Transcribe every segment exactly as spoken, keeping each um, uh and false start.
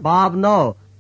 باب نو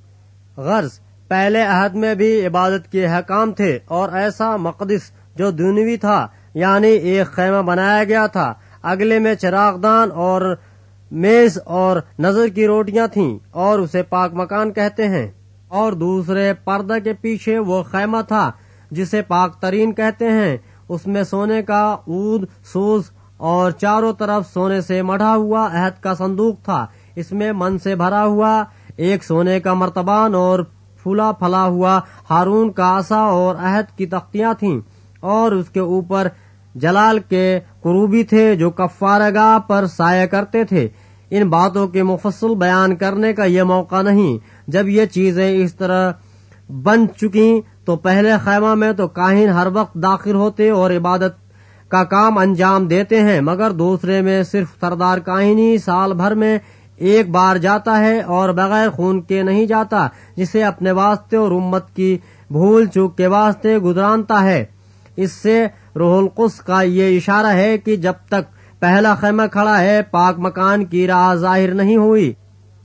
غرض پہلے عہد میں بھی عبادت کے احکام تھے اور ایسا مقدس جو دنیوی تھا، یعنی ایک خیمہ بنایا گیا تھا، اگلے میں چراغ دان اور میز اور نظر کی روٹیاں تھیں اور اسے پاک مکان کہتے ہیں، اور دوسرے پردہ کے پیچھے وہ خیمہ تھا جسے پاک ترین کہتے ہیں، اس میں سونے کا عود سوز اور چاروں طرف سونے سے مڑھا ہوا عہد کا صندوق تھا، اس میں من سے بھرا ہوا ایک سونے کا مرتبان اور پھولا پھلا ہوا ہارون کا عصا اور عہد کی تختیاں تھیں، اور اس کے اوپر جلال کے کروبی تھے جو کفارہ گاہ پر سایہ کرتے تھے۔ ان باتوں کے مفصل بیان کرنے کا یہ موقع نہیں۔ جب یہ چیزیں اس طرح بن چکیں تو پہلے خیمہ میں تو کاہن ہر وقت داخل ہوتے اور عبادت کا کام انجام دیتے ہیں، مگر دوسرے میں صرف سردار کاہن ہی سال بھر میں ایک بار جاتا ہے اور بغیر خون کے نہیں جاتا، جسے اپنے واسطے اور امت کی بھول چوک کے واسطے گزرانتا ہے۔ اس سے روح القدس کا یہ اشارہ ہے کہ جب تک پہلا خیمہ کھڑا ہے پاک مکان کی راہ ظاہر نہیں ہوئی۔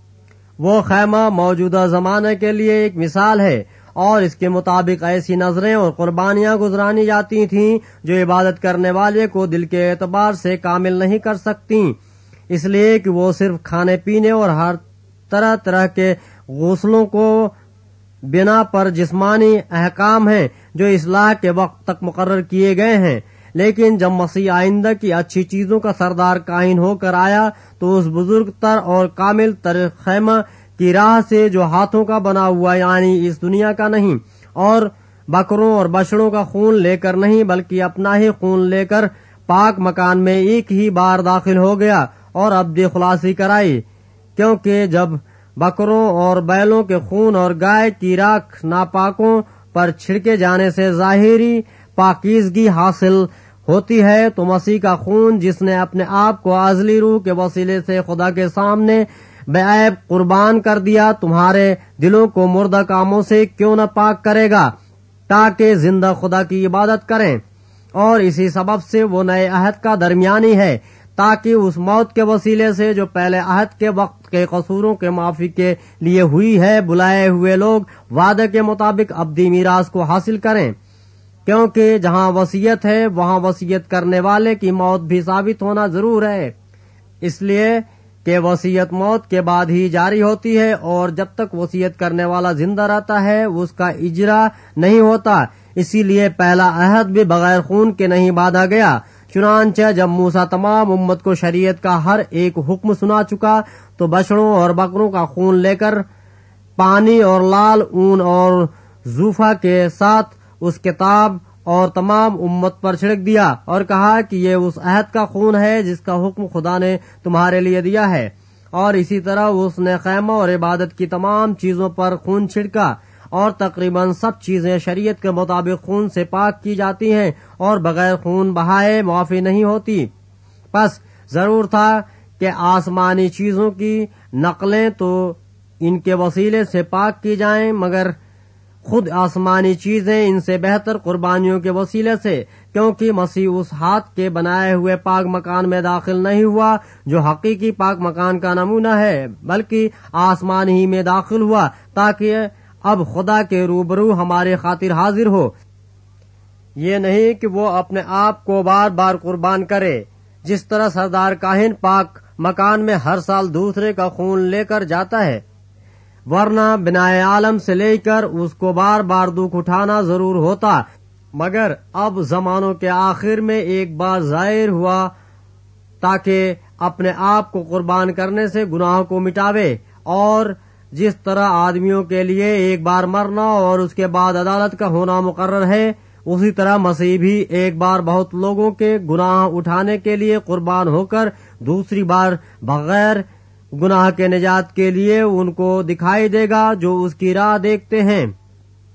وہ خیمہ موجودہ زمانے کے لیے ایک مثال ہے، اور اس کے مطابق ایسی نظریں اور قربانیاں گزرانی جاتی تھیں جو عبادت کرنے والے کو دل کے اعتبار سے کامل نہیں کر سکتی، اس لیے کہ وہ صرف کھانے پینے اور ہر طرح طرح کے غسلوں کو بنا پر جسمانی احکام ہیں جو اصلاح کے وقت تک مقرر کیے گئے ہیں۔ لیکن جب مسیح آئندہ کی اچھی چیزوں کا سردار کاہن ہو کر آیا تو اس بزرگ تر اور کامل تر خیمہ کی راہ سے جو ہاتھوں کا بنا ہوا، یعنی اس دنیا کا نہیں، اور بکروں اور بچڑوں کا خون لے کر نہیں بلکہ اپنا ہی خون لے کر پاک مکان میں ایک ہی بار داخل ہو گیا اور ابدی خلاصی کرائی، کیونکہ جب بکروں اور بیلوں کے خون اور گائے کی راکھ ناپاکوں پر چھڑکے جانے سے ظاہری پاکیزگی حاصل ہوتی ہے، تو مسیح کا خون جس نے اپنے آپ کو ازلی روح کے وسیلے سے خدا کے سامنے بے عیب قربان کر دیا، تمہارے دلوں کو مردہ کاموں سے کیوں نہ پاک کرے گا تاکہ زندہ خدا کی عبادت کریں۔ اور اسی سبب سے وہ نئے عہد کا درمیانی ہے، تاکہ اس موت کے وسیلے سے جو پہلے عہد کے وقت کے قصوروں کے معافی کے لیے ہوئی ہے، بلائے ہوئے لوگ وعدے کے مطابق ابدی میراث کو حاصل کریں، کیونکہ جہاں وصیت ہے وہاں وصیت کرنے والے کی موت بھی ثابت ہونا ضرور ہے، اس لیے کہ وصیت موت کے بعد ہی جاری ہوتی ہے، اور جب تک وصیت کرنے والا زندہ رہتا ہے اس کا اجرا نہیں ہوتا، اسی لیے پہلا عہد بھی بغیر خون کے نہیں باندھا گیا۔ چنانچہ جب موسیٰ تمام امت کو شریعت کا ہر ایک حکم سنا چکا تو بچڑوں اور بکروں کا خون لے کر پانی اور لال اون اور زوفا کے ساتھ اس کتاب اور تمام امت پر چھڑک دیا، اور کہا کہ یہ اس عہد کا خون ہے جس کا حکم خدا نے تمہارے لیے دیا ہے۔ اور اسی طرح اس نے خیمہ اور عبادت کی تمام چیزوں پر خون چھڑکا، اور تقریباً سب چیزیں شریعت کے مطابق خون سے پاک کی جاتی ہیں اور بغیر خون بہائے معافی نہیں ہوتی۔ پس ضرور تھا کہ آسمانی چیزوں کی نقلیں تو ان کے وسیلے سے پاک کی جائیں، مگر خود آسمانی چیزیں ان سے بہتر قربانیوں کے وسیلے سے، کیونکہ مسیح اس ہاتھ کے بنائے ہوئے پاک مکان میں داخل نہیں ہوا جو حقیقی پاک مکان کا نمونہ ہے، بلکہ آسمان ہی میں داخل ہوا تاکہ اب خدا کے روبرو ہمارے خاطر حاضر ہو۔ یہ نہیں کہ وہ اپنے آپ کو بار بار قربان کرے، جس طرح سردار کاہن پاک مکان میں ہر سال دوسرے کا خون لے کر جاتا ہے، ورنہ بنائے عالم سے لے کر اس کو بار بار دکھ اٹھانا ضرور ہوتا، مگر اب زمانوں کے آخر میں ایک بار ظاہر ہوا تاکہ اپنے آپ کو قربان کرنے سے گناہوں کو مٹاوے۔ اور جس طرح آدمیوں کے لیے ایک بار مرنا اور اس کے بعد عدالت کا ہونا مقرر ہے، اسی طرح مسیح بھی ایک بار بہت لوگوں کے گناہ اٹھانے کے لیے قربان ہو کر دوسری بار بغیر گناہ کے نجات کے لیے ان کو دکھائی دے گا جو اس کی راہ دیکھتے ہیں۔